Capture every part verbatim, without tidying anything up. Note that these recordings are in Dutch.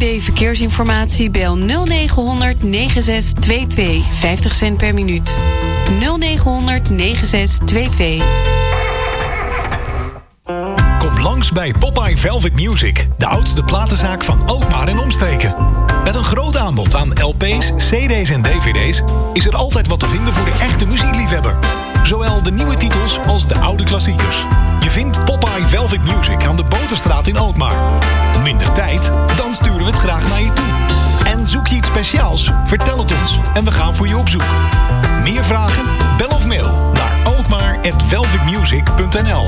B Verkeersinformatie bel nul negen honderd negentig zes tweeëntwintig, vijftig cent per minuut. nul negen honderd negentig zes tweeëntwintig. Kom langs bij Popeye Velvet Music, de oudste platenzaak van Alkmaar en omstreken. Met een groot aanbod aan L P's, C D's en D V D's is er altijd wat te vinden voor de echte muziekliefhebber. Zowel de nieuwe titels als de oude klassiekers. Je vindt Popeye Velvet Music aan de Boterstraat in Alkmaar. Minder tijd? Dan sturen we het graag naar je toe. En zoek je iets speciaals? Vertel het ons en we gaan voor je op zoek. Meer vragen? Bel of mail naar alkmaar at velvetmusic punt n l.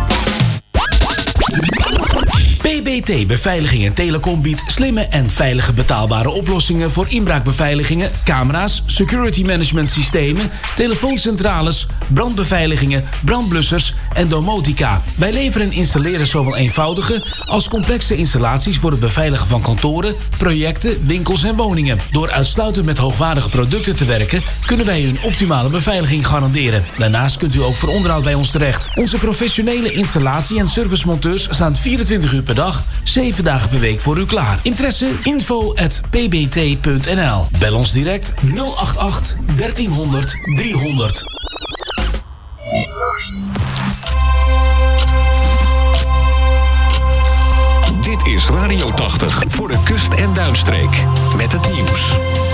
B B T Beveiliging en Telecom biedt slimme en veilige betaalbare oplossingen voor inbraakbeveiligingen, camera's, security management systemen, telefooncentrales, brandbeveiligingen, brandblussers en domotica. Wij leveren en installeren zowel eenvoudige als complexe installaties voor het beveiligen van kantoren, projecten, winkels en woningen. Door uitsluitend met hoogwaardige producten te werken, kunnen wij u een optimale beveiliging garanderen. Daarnaast kunt u ook voor onderhoud bij ons terecht. Onze professionele installatie- en servicemonteurs staan vierentwintig uur per dag, zeven dagen per week voor u klaar. Interesse? info at p b t punt n l. Bel ons direct nul acht acht dertienhonderd driehonderd. Dit is Radio tachtig voor de kust- en duinstreek. Met het nieuws.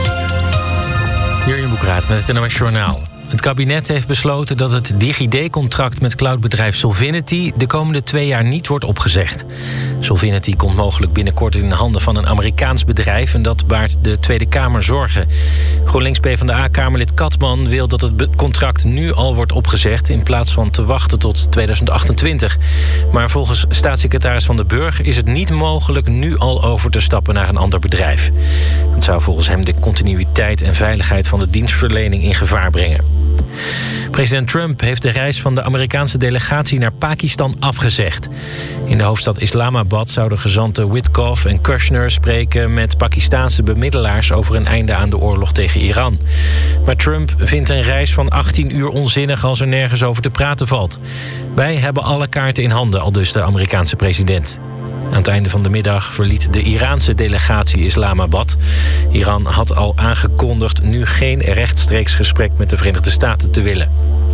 Jurjen Boekraat met het N O S Journaal. Het kabinet heeft besloten dat het DigiD-contract met cloudbedrijf Solvinity de komende twee jaar niet wordt opgezegd. Solvinity komt mogelijk binnenkort in de handen van een Amerikaans bedrijf en dat baart de Tweede Kamer zorgen. GroenLinks PvdA-kamerlid Katman wil dat het contract nu al wordt opgezegd in plaats van te wachten tot tweeduizend achtentwintig. Maar volgens staatssecretaris Van den Burg is het niet mogelijk nu al over te stappen naar een ander bedrijf. Het zou volgens hem de continuïteit en veiligheid van de dienstverlening in gevaar brengen. President Trump heeft de reis van de Amerikaanse delegatie naar Pakistan afgezegd. In de hoofdstad Islamabad zouden gezanten Witkoff en Kushner spreken met Pakistaanse bemiddelaars over een einde aan de oorlog tegen Iran. Maar Trump vindt een reis van achttien uur onzinnig als er nergens over te praten valt. Wij hebben alle kaarten in handen, aldus de Amerikaanse president. Aan het einde van de middag verliet de Iraanse delegatie Islamabad. Iran had al aangekondigd nu geen rechtstreeks gesprek met de Verenigde Staten te willen.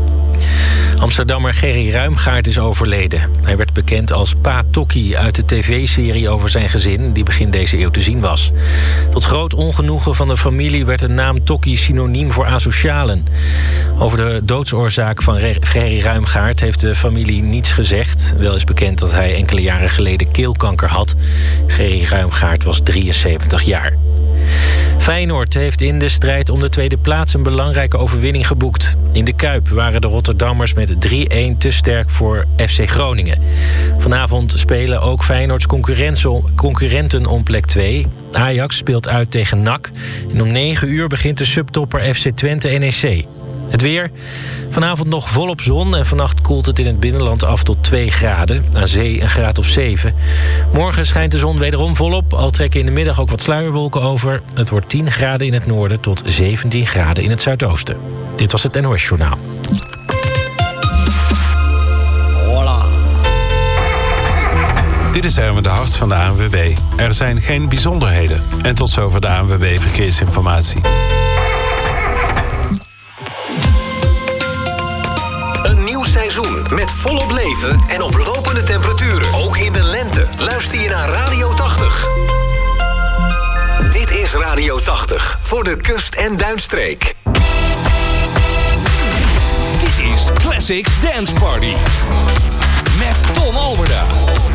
Amsterdammer Gerry Ruimgaard is overleden. Hij werd bekend als Pa Tokkie uit de tv-serie over zijn gezin die begin deze eeuw te zien was. Tot groot ongenoegen van de familie werd de naam Tokkie synoniem voor asocialen. Over de doodsoorzaak van Gerry Ruimgaard heeft de familie niets gezegd. Wel is bekend dat hij enkele jaren geleden keelkanker had. Gerry Ruimgaard was drieënzeventig jaar. Feyenoord heeft in de strijd om de tweede plaats een belangrijke overwinning geboekt. In de Kuip waren de Rotterdammers met drie-een te sterk voor F C Groningen. Vanavond spelen ook Feyenoords concurrenten om plek twee. Ajax speelt uit tegen N A C. En om negen uur begint de subtopper F C Twente N E C. Het weer. Vanavond nog volop zon en vannacht koelt het in het binnenland af tot twee graden. Aan zee een graad of zeven. Morgen schijnt de zon wederom volop. Al trekken in de middag ook wat sluierwolken over. Het wordt tien graden in het noorden tot zeventien graden in het zuidoosten. Dit was het N O S Journaal. Voilà. Dit is Erwin de Hart van de A N W B. Er zijn geen bijzonderheden. En tot zover de A N W B Verkeersinformatie. Seizoen met volop leven en oplopende temperaturen. Ook in de lente. Luister je naar Radio tachtig. Dit is Radio tachtig voor de kust- en duinstreek. Dit is Classics Dance Party. Met Tom Alberda.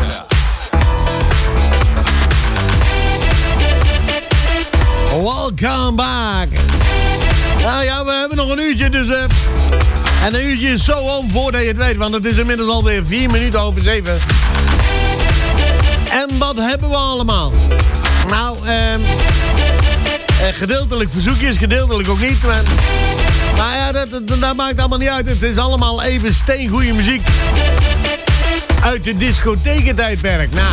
Welcome back. Nou ja, we hebben nog een uurtje, dus... Uh... En een uurtje is zo om voordat je het weet, want het is inmiddels alweer vier minuten over zeven. En wat hebben we allemaal? Nou, eh, eh, gedeeltelijk verzoekjes, gedeeltelijk ook niet. Maar, maar ja, dat, dat, dat maakt allemaal niet uit. Het is allemaal even steengoeie muziek. Uit de discothekentijdperk. Nou.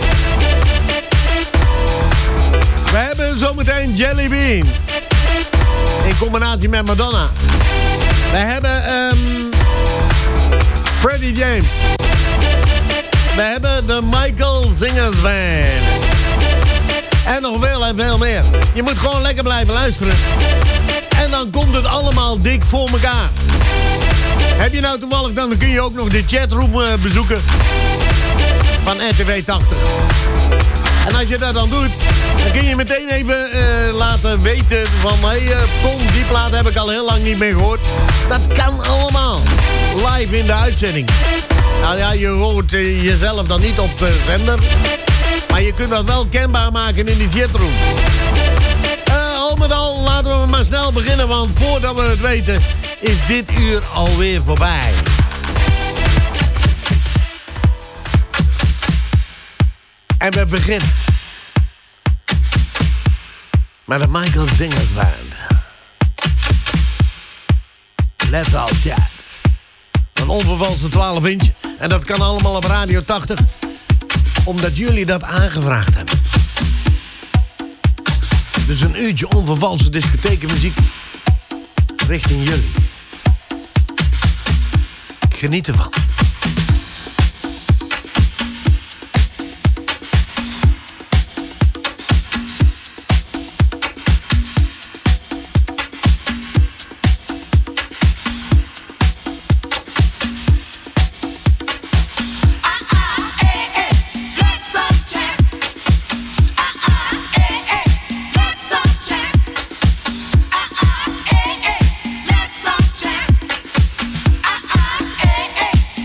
We hebben zometeen Jelly Bean. In combinatie met Madonna. We hebben um, Freddie James. We hebben de Michael Singers Band. En nog veel en veel meer. Je moet gewoon lekker blijven luisteren. En dan komt het allemaal dik voor elkaar. Heb je nou toevallig, dan kun je ook nog de chatroom uh, bezoeken van R T W tachtig. En als je dat dan doet, dan kun je meteen even uh, laten weten van... hé, hey, uh, Tom, die plaat heb ik al heel lang niet meer gehoord. Dat kan allemaal. Live in de uitzending. Nou ja, je hoort uh, jezelf dan niet op de zender. Maar je kunt dat wel kenbaar maken in die chatroom. Uh, al met al, laten we maar snel beginnen. Want voordat we het weten, is dit uur alweer voorbij. En we beginnen met de Michael Singers Band. Let's all chat. Een onvervalste twaalf inch. En dat kan allemaal op Radio tachtig. Omdat jullie dat aangevraagd hebben. Dus een uurtje onvervalste discothekenmuziek richting jullie. Geniet ervan. Let's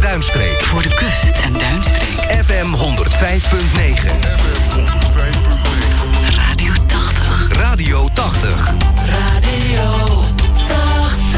Duinstreek. Voor de kust en Duinstreek. F M honderd vijf punt negen. F M honderd vijf punt negen. Radio tachtig. Radio tachtig. Radio tachtig.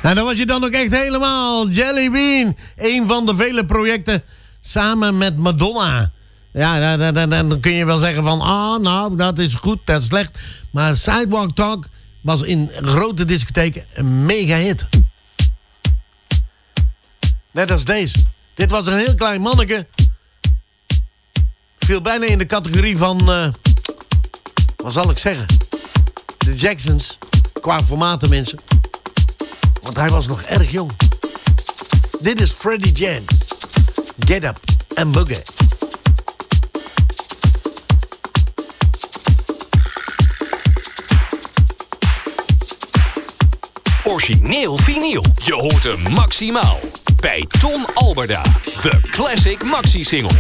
Nou, dan was je dan ook echt helemaal Jelly Bean. Een van de vele projecten samen met Madonna. Ja, dan, dan, dan kun je wel zeggen van... Ah, nou, dat is goed, dat is slecht. Maar Sidewalk Talk was in grote discotheken een mega hit. Net als deze. Dit was een heel klein manneke. Viel bijna in de categorie van... Uh, wat zal ik zeggen? De Jacksons. Qua formaten, mensen. Want hij was nog erg jong. Dit is Freddie James. Get Up and Boogie. Origineel vinyl. Je hoort hem maximaal. Bij Ton Alberda. De Classic Maxi Single.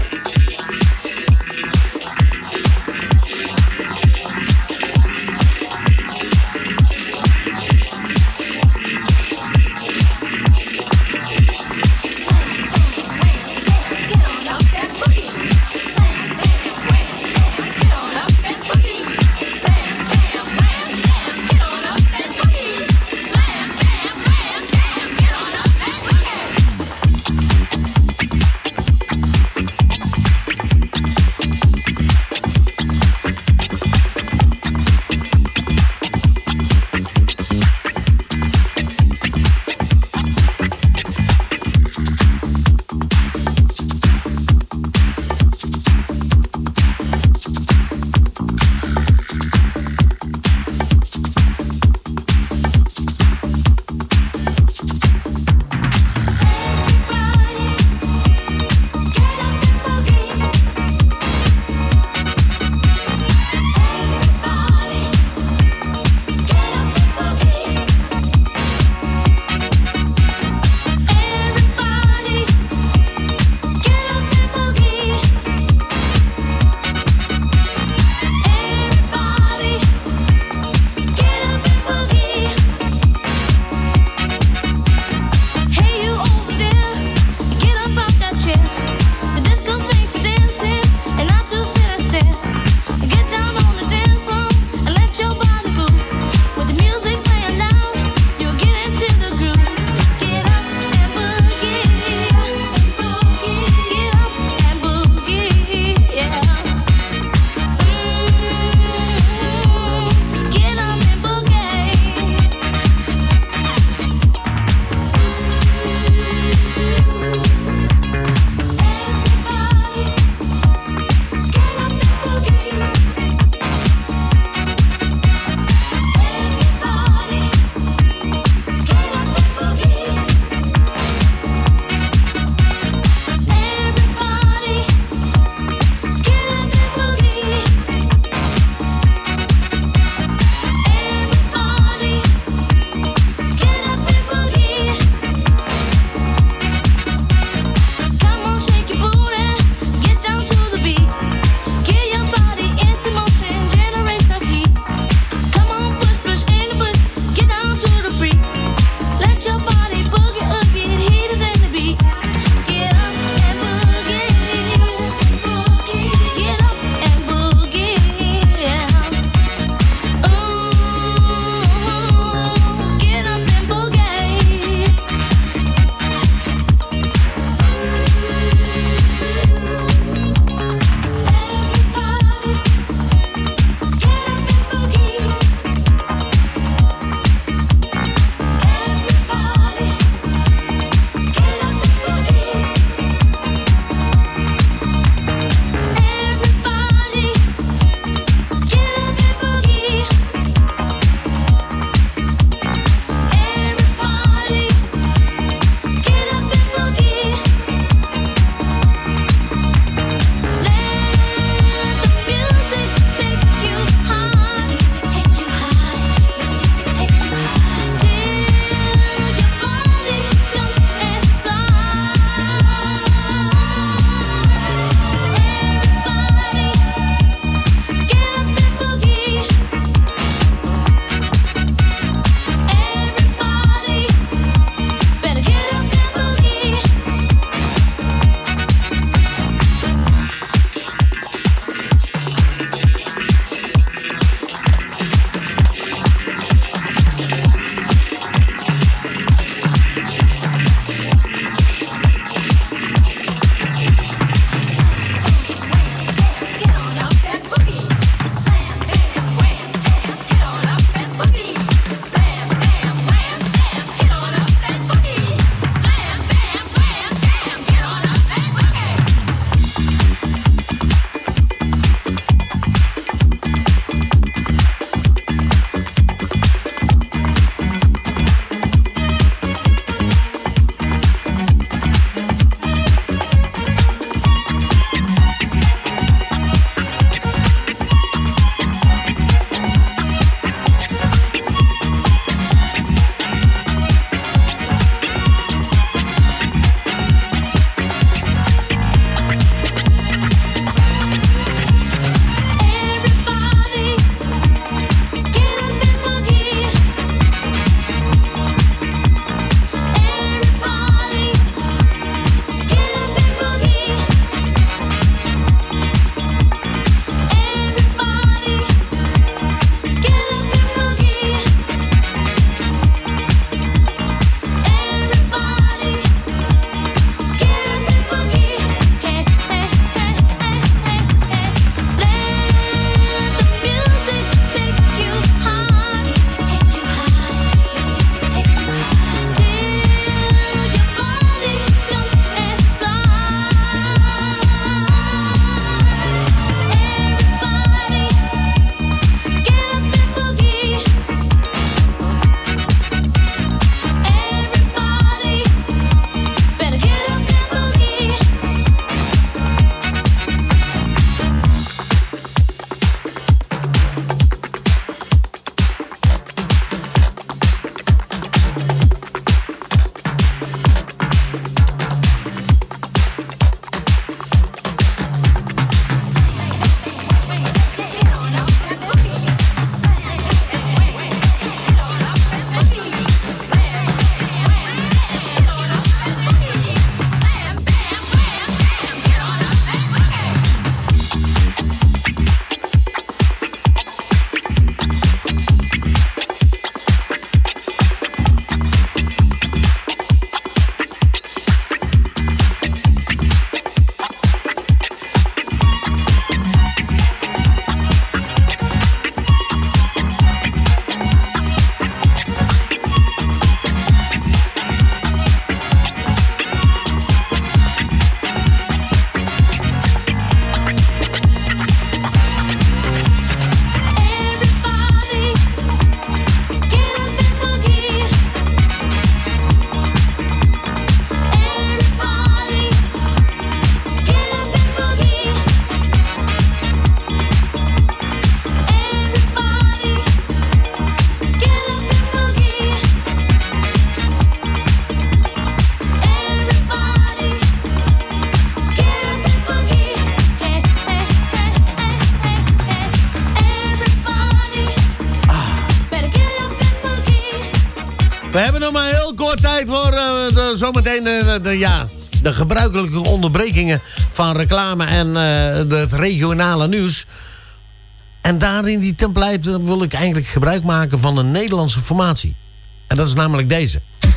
We hebben nog maar heel kort tijd voor uh, de, zometeen de, de, ja, de gebruikelijke onderbrekingen van reclame en uh, het regionale nieuws. En daarin die template wil ik eigenlijk gebruik maken van een Nederlandse formatie. En dat is namelijk deze.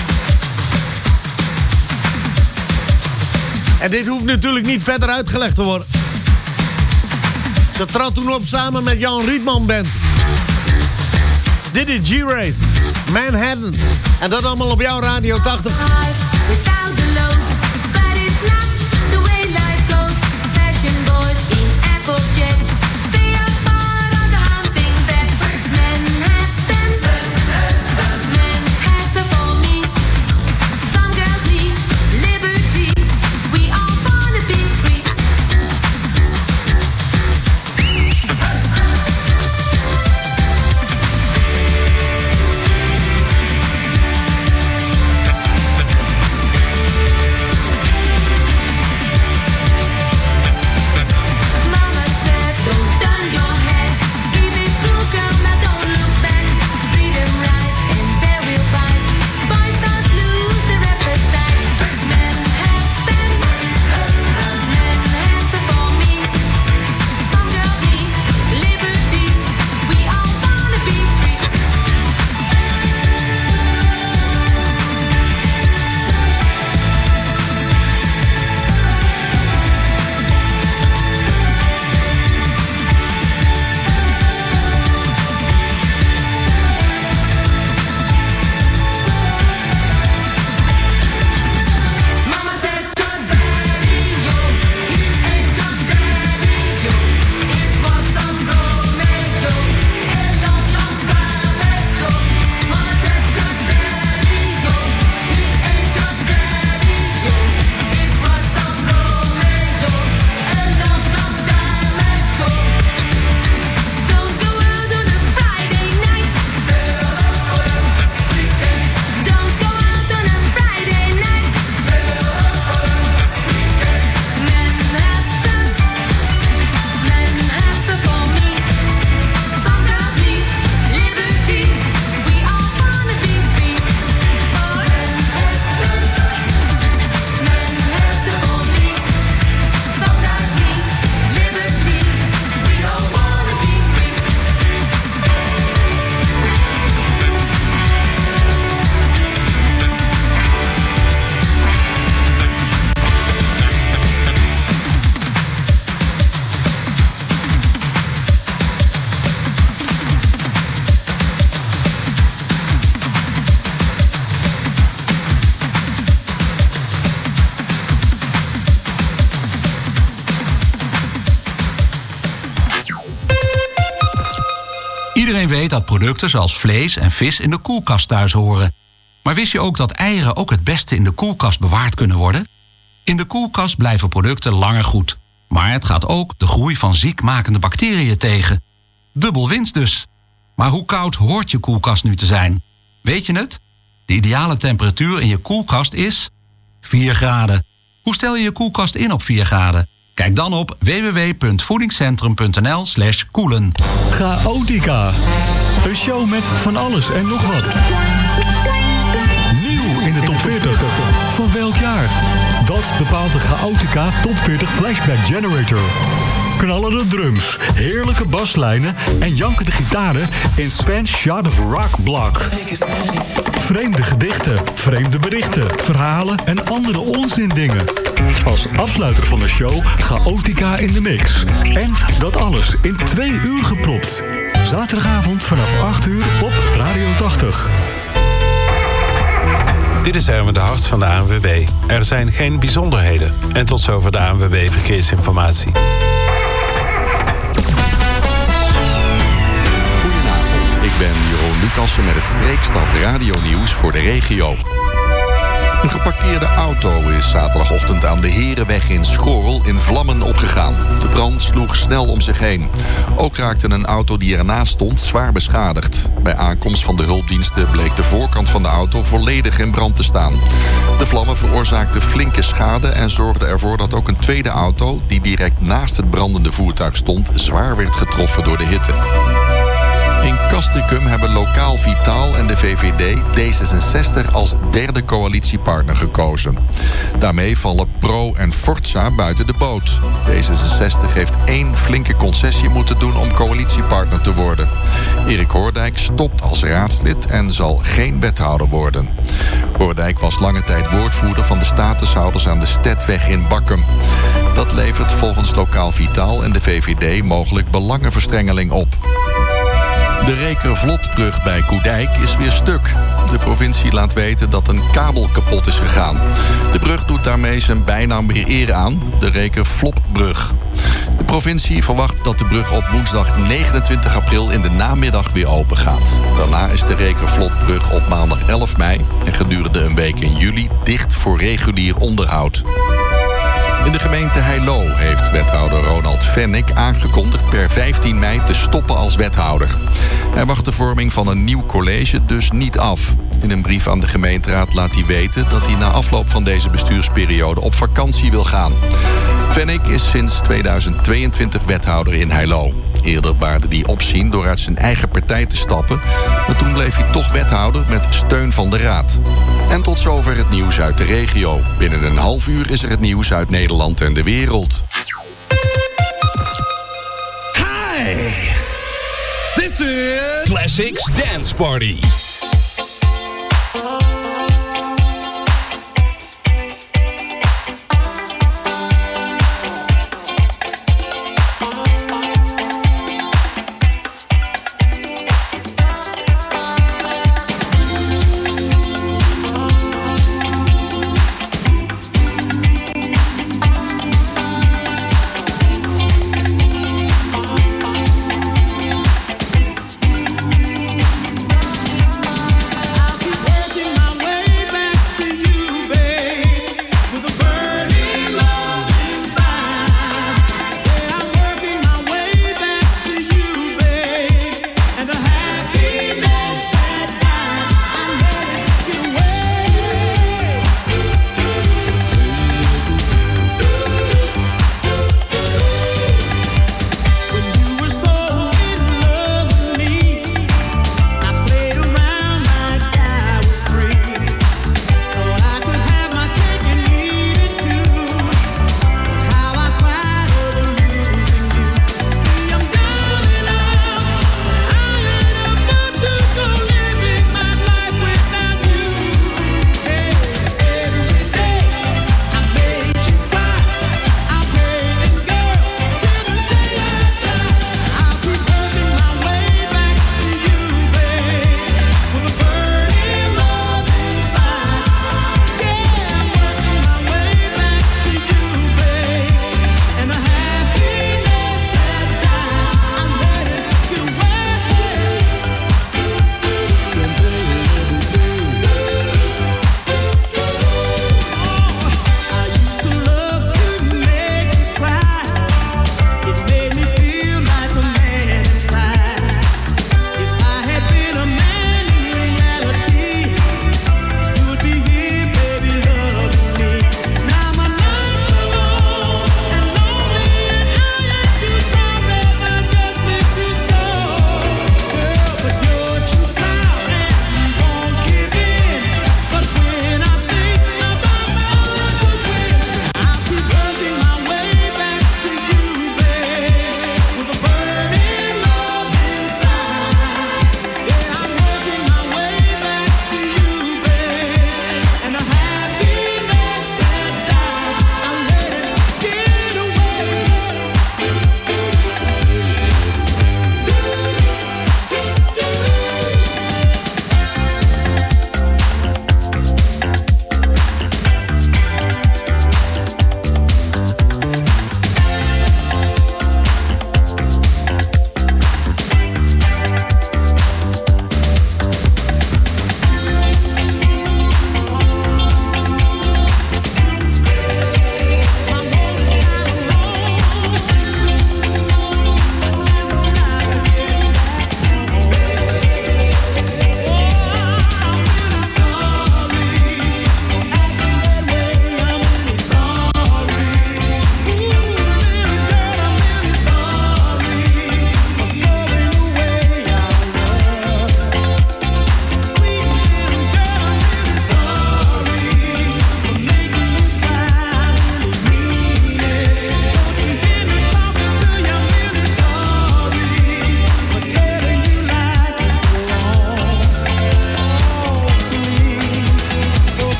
En dit hoeft natuurlijk niet verder uitgelegd te worden. Ze trad toen op samen met Jan Rietman Band. Dit is G-Race, Manhattan. En dat allemaal op jouw Radio tachtig. Iedereen weet dat producten zoals vlees en vis in de koelkast thuis horen. Maar wist je ook dat eieren ook het beste in de koelkast bewaard kunnen worden? In de koelkast blijven producten langer goed. Maar het gaat ook de groei van ziekmakende bacteriën tegen. Dubbel winst dus. Maar hoe koud hoort je koelkast nu te zijn? Weet je het? De ideale temperatuur in je koelkast is vier graden. Hoe stel je je koelkast in op vier graden? Kijk dan op w w w punt voedingscentrum punt n l slash koelen. Chaotica. Een show met van alles en nog wat. Nieuw in de top veertig. Van welk jaar? Dat bepaalt de Chaotica Top veertig Flashback Generator. Knallende drums, heerlijke baslijnen en jankende gitaren in Sven's Shot of Rock Block. Vreemde gedichten, vreemde berichten, verhalen en andere onzindingen. Als afsluiter van de show Chaotica in de mix. En dat alles in twee uur gepropt. Zaterdagavond vanaf acht uur op Radio tachtig. Dit is Erwin de Hart van de A N W B. Er zijn geen bijzonderheden. En tot zover de A N W B Verkeersinformatie. Goedenavond, ik ben Jeroen Lucassen met het Streekstad Radio Nieuws voor de regio. Een geparkeerde auto is zaterdagochtend aan de Herenweg in Schorl in vlammen opgegaan. De brand sloeg snel om zich heen. Ook raakte een auto die ernaast stond zwaar beschadigd. Bij aankomst van de hulpdiensten bleek de voorkant van de auto volledig in brand te staan. De vlammen veroorzaakten flinke schade en zorgden ervoor dat ook een tweede auto, die direct naast het brandende voertuig stond, zwaar werd getroffen door de hitte. In Castricum hebben Lokaal Vitaal en de V V D D zesenzestig als derde coalitiepartner gekozen. Daarmee vallen Pro en Forza buiten de boot. D zesenzestig heeft één flinke concessie moeten doen om coalitiepartner te worden. Erik Hoordijk stopt als raadslid en zal geen wethouder worden. Hoordijk was lange tijd woordvoerder van de statushouders aan de Stedweg in Bakkum. Dat levert volgens Lokaal Vitaal en de V V D mogelijk belangenverstrengeling op. De Reker-Vlotbrug bij Koedijk is weer stuk. De provincie laat weten dat een kabel kapot is gegaan. De brug doet daarmee zijn bijnaam weer eer aan, de Reker-Flopbrug. De provincie verwacht dat de brug op woensdag negenentwintig april in de namiddag weer open gaat. Daarna is de Reker-Vlotbrug op maandag elf mei en gedurende een week in juli dicht voor regulier onderhoud. In de gemeente Heilo heeft wethouder Ronald Vennik aangekondigd per vijftien mei te stoppen als wethouder. Hij wacht de vorming van een nieuw college dus niet af. In een brief aan de gemeenteraad laat hij weten dat hij na afloop van deze bestuursperiode op vakantie wil gaan. Vennik is sinds tweeduizend tweeëntwintig wethouder in Heilo. Eerder baarde hij opzien door uit zijn eigen partij te stappen, maar toen bleef hij toch wethouder met steun van de raad. En tot zover het nieuws uit de regio. Binnen een half uur is er het nieuws uit Nederland en de wereld. Hi! This is Classics Dance Party.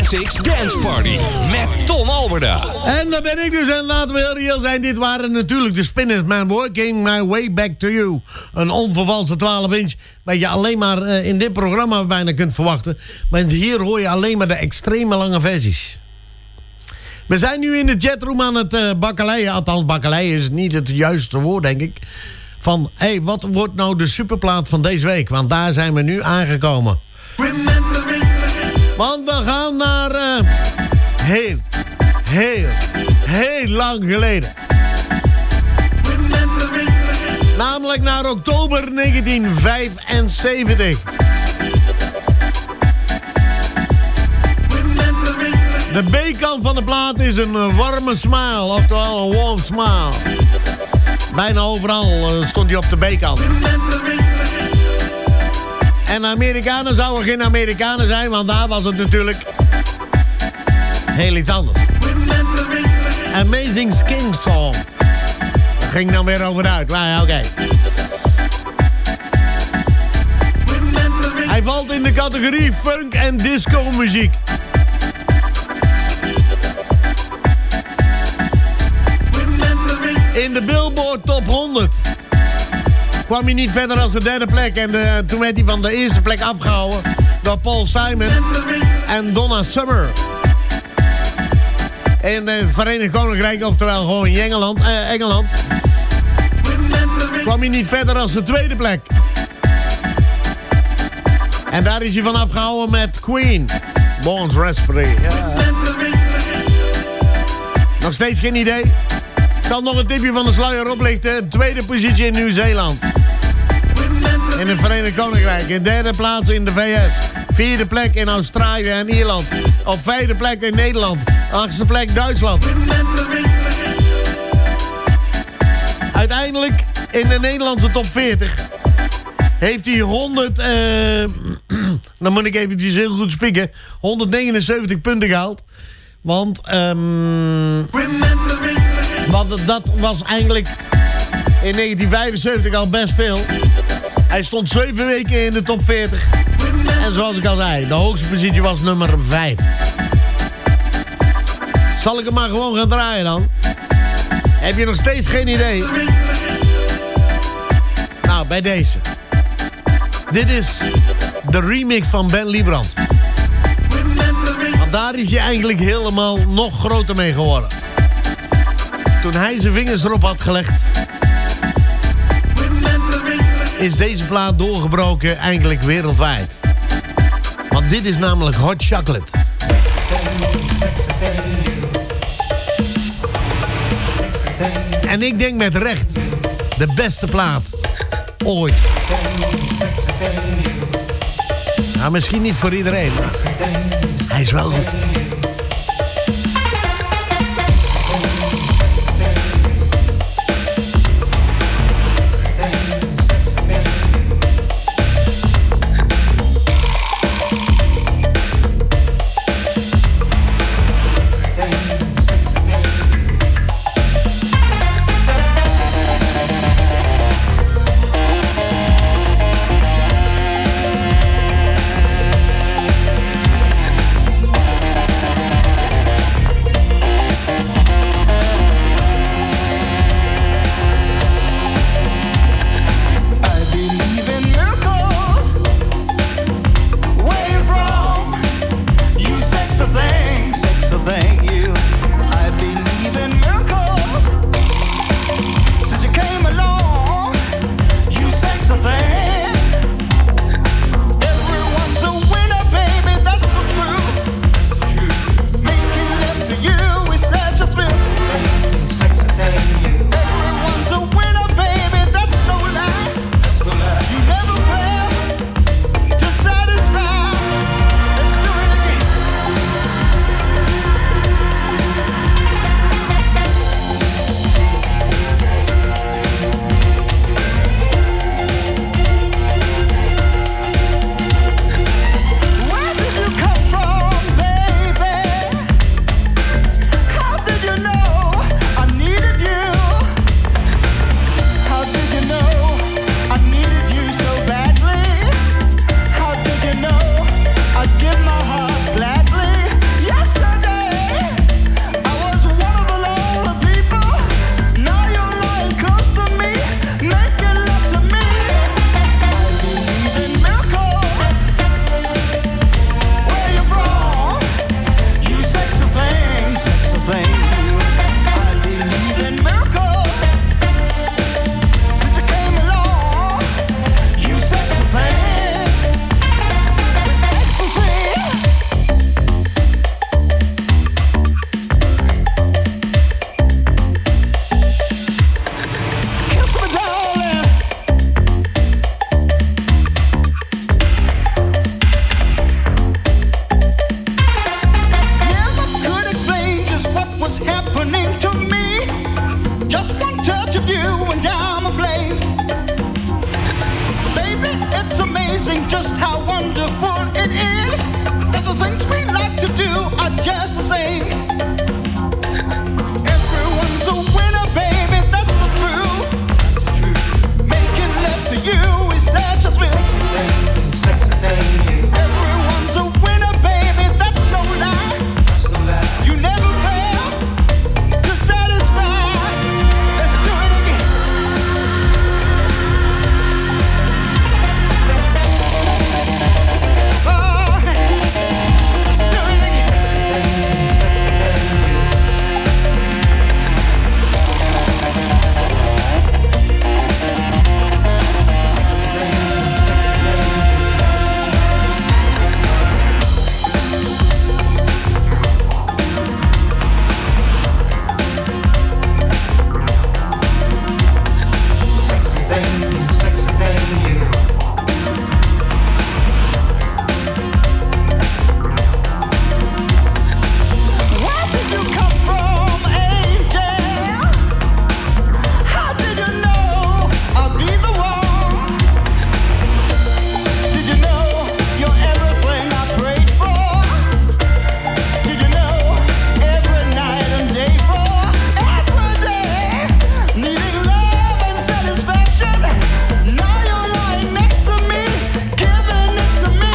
Classics Dance Party met Ton Alberda. En daar ben ik dus, en laten we heel reëel zijn, dit waren natuurlijk de Spinners, Man, Working My Way Back to You. Een onvervalste twaalf inch, wat je alleen maar uh, in dit programma bijna kunt verwachten. Want hier hoor je alleen maar de extreme lange versies. We zijn nu in de chatroom aan het uh, bakkeleien, althans bakkeleien is niet het juiste woord, denk ik. Van, hé, hey, wat wordt nou de superplaat van deze week? Want daar zijn we nu aangekomen. Want we gaan naar uh, heel, heel, heel lang geleden. Namelijk naar oktober negentien vijfenzeventig. De B-kant van de plaat is een warme smile, oftewel een warm smile. Bijna overal uh, stond hij op de B-kant. En Amerikanen zouden geen Amerikanen zijn, want daar was het natuurlijk heel iets anders. Amazing Skin Song. Dat ging dan weer over uit, maar ja, oké. Okay. Hij valt in de categorie funk en disco muziek. In de Billboard Top honderd kwam hij niet verder dan de derde plek. En de, toen werd hij van de eerste plek afgehouden door Paul Simon en Donna Summer. In het Verenigd Koninkrijk, oftewel gewoon in Engeland, eh, Engeland kwam hij niet verder dan de tweede plek. En daar is hij van afgehouden met Queen, Born Raspberry. Ja. Nog steeds geen idee. Ik zal nog een tipje van de sluier oplichten. Tweede positie in Nieuw-Zeeland. In het Verenigd Koninkrijk. In derde plaats in de V S. Vierde plek in Australië en Ierland. Op vijfde plek in Nederland. Achtste plek Duitsland. Uiteindelijk in de Nederlandse top veertig heeft hij honderd... Uh, dan moet ik eventjes heel goed spieken. honderdnegenenzeventig punten gehaald. Want... Um, Want dat was eigenlijk in negentien vijfenzeventig al best veel. Hij stond zeven weken in de top veertig. En zoals ik al zei, de hoogste positie was nummer vijf. Zal ik hem maar gewoon gaan draaien dan? Heb je nog steeds geen idee? Nou, bij deze. Dit is de remix van Ben Liebrand. Want daar is hij eigenlijk helemaal nog groter mee geworden. Toen hij zijn vingers erop had gelegd, is deze plaat doorgebroken eigenlijk wereldwijd. Want dit is namelijk Hot Chocolate. En ik denk met recht, de beste plaat ooit. Nou, misschien niet voor iedereen, maar hij is wel goed. how wonderful it is that the things we like to do are just the same. Everyone's a winner, baby, that's the truth. Making love to you is such a thrill. Sexy thing, sexy thing. Everyone's a winner, baby, that's no lie. That's no lie. You never fail to satisfy. Let's do it again. Oh, let's do it again. Sexy thing, sexy thing. Sexy thing, sexy thing. Sexy thing, sexy thing, you. Where did you come from, angel? How did you know I'll be the one? Did you know you're everything I prayed for? Did you know every night and day for every day, needing love and satisfaction? Now you're lying next to me, giving it to me.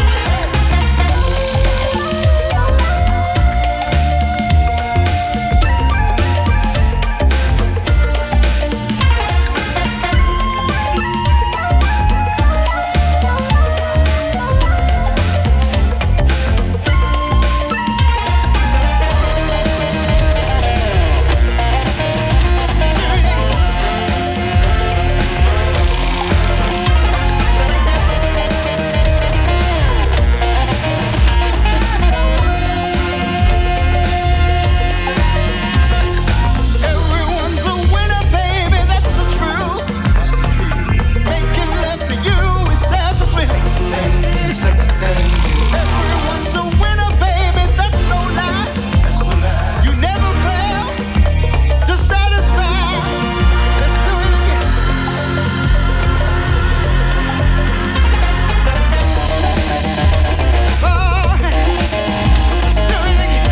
Everyone's a winner, baby, that's the truth. Making love to you is such a thrill. Sexy thing, sexy thing. Everyone's a winner, baby, that's no lie. That's no lie. You never fail to satisfy. Let's do it again. Oh, let's do it again.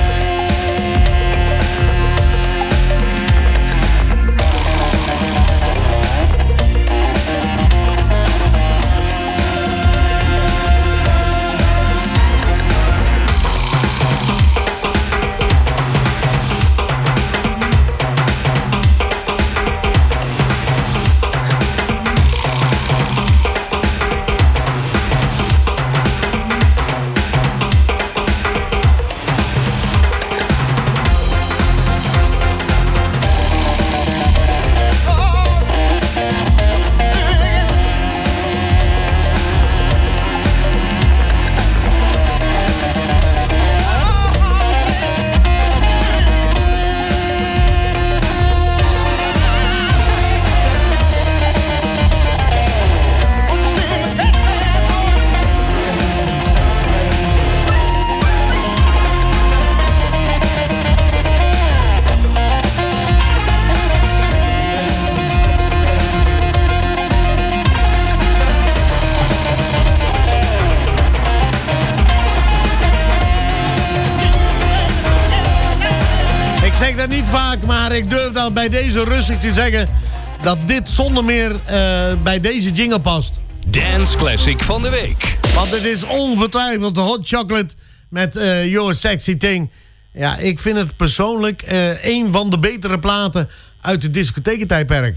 Ik zeg dat niet vaak, maar ik durf dan bij deze rustig te zeggen dat dit zonder meer eh, bij deze jingle past. Dance Classic van de week. Want het is ongetwijfeld de Hot Chocolate met eh Your Sexy Thing. Ja, ik vind het persoonlijk eh, een van de betere platen uit het discothekentijdperk.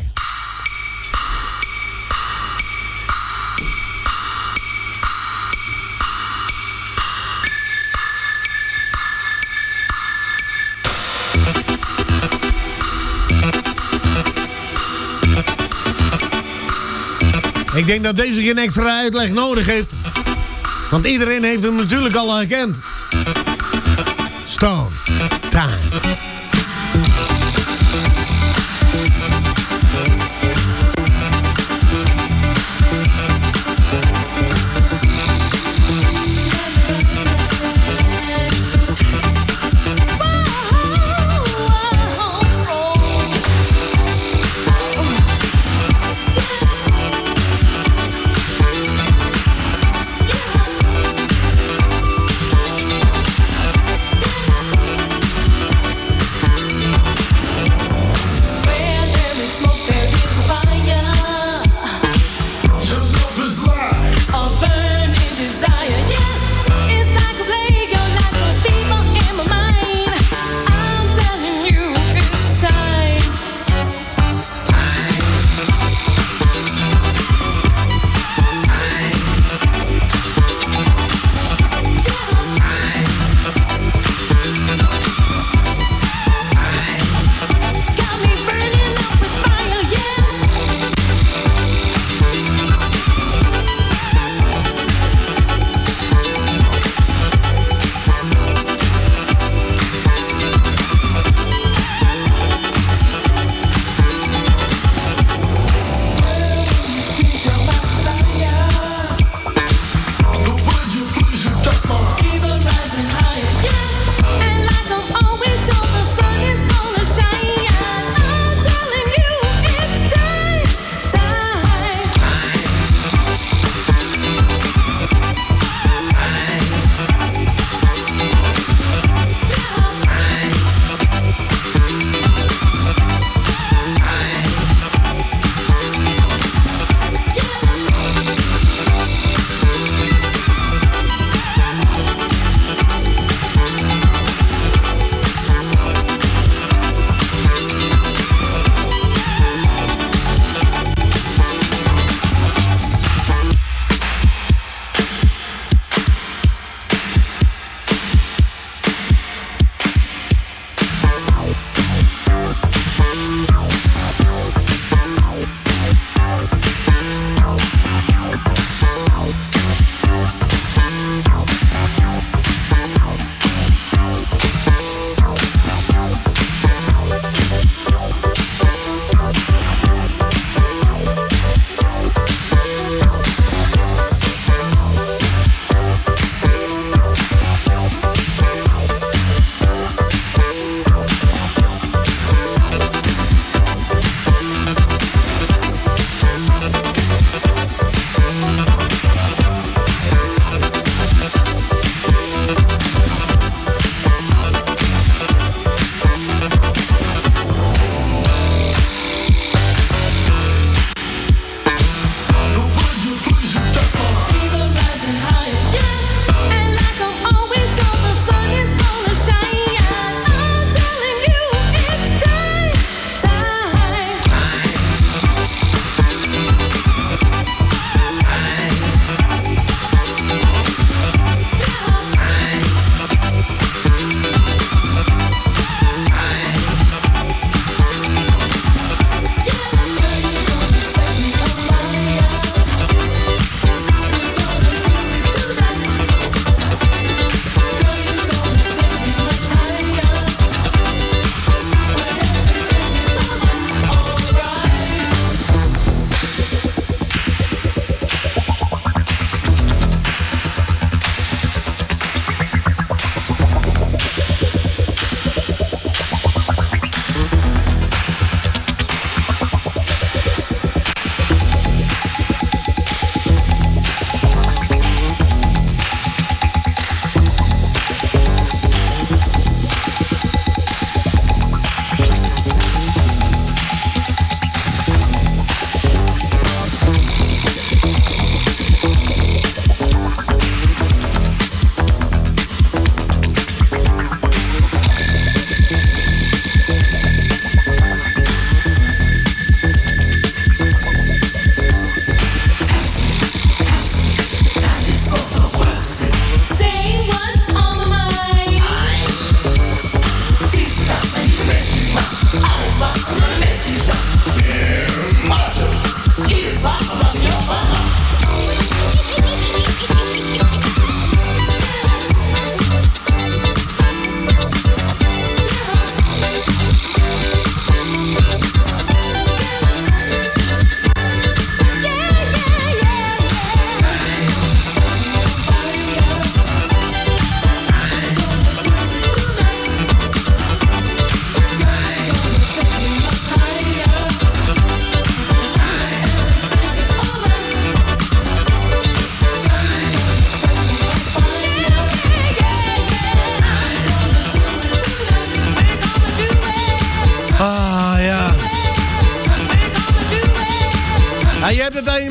Ik denk dat deze geen extra uitleg nodig heeft. Want iedereen heeft hem natuurlijk al herkend. Stone Time.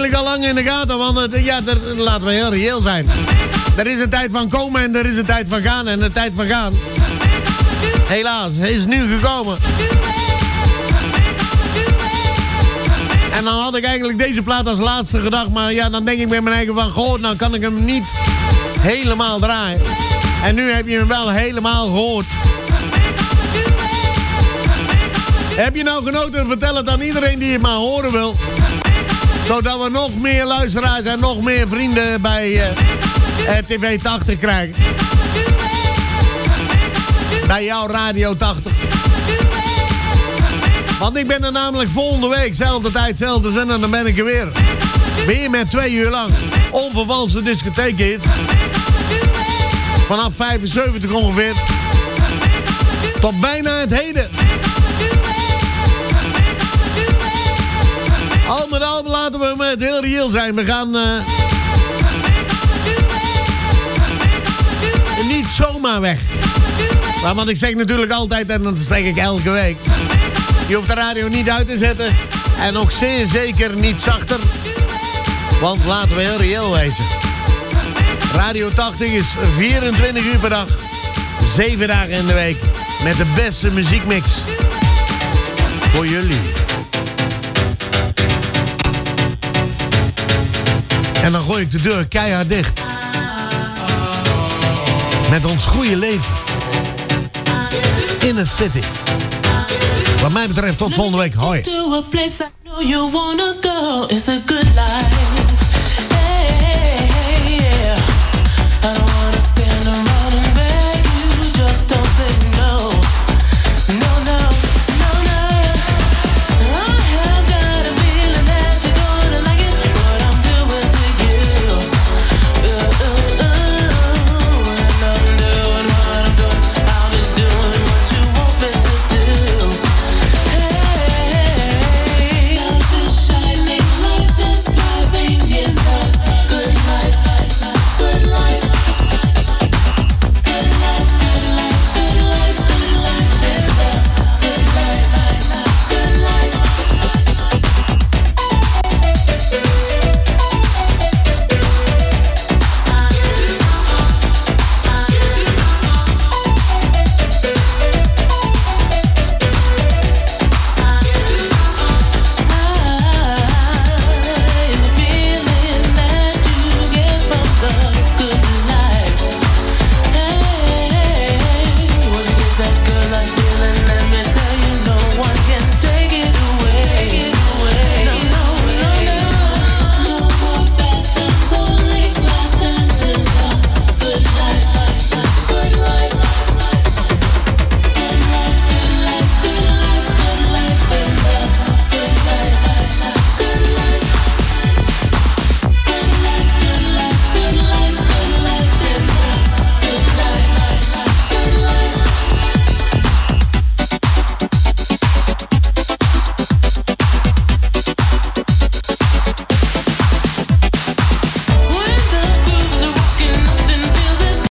eigenlijk al lang in de gaten, want het, ja, er, laten we heel reëel zijn. Er is een tijd van komen en er is een tijd van gaan. En de tijd van gaan, helaas, is nu gekomen. En dan had ik eigenlijk deze plaat als laatste gedacht. Maar ja, dan denk ik bij mijn eigen van... Goh, nou kan ik hem niet helemaal draaien. En nu heb je hem wel helemaal gehoord. Heb je nou genoten? Vertel het aan iedereen die het maar horen wil. Zodat we nog meer luisteraars en nog meer vrienden bij uh, uh, T V tachtig krijgen. Bij jouw Radio tachtig. Want ik ben er namelijk volgende week, zelfde tijd, zelfde zin, en dan ben ik er weer. Weer met twee uur lang onvervalste discotheekhits. Vanaf vijfenzeventig ongeveer. Tot bijna het heden. Al met al laten we met heel reëel zijn. We gaan uh, niet zomaar weg. Maar, want ik zeg natuurlijk altijd, en dat zeg ik elke week... Je hoeft de radio niet uit te zetten. En ook zeer zeker niet zachter. Want laten we heel reëel wezen. Radio tachtig is vierentwintig uur per dag. zeven dagen in de week. Met de beste muziekmix. Voor jullie. En dan gooi ik de deur keihard dicht. Met ons goede leven. In the city. Wat mij betreft tot volgende week. Hoi. To a place I know you wanna go. It's a good life.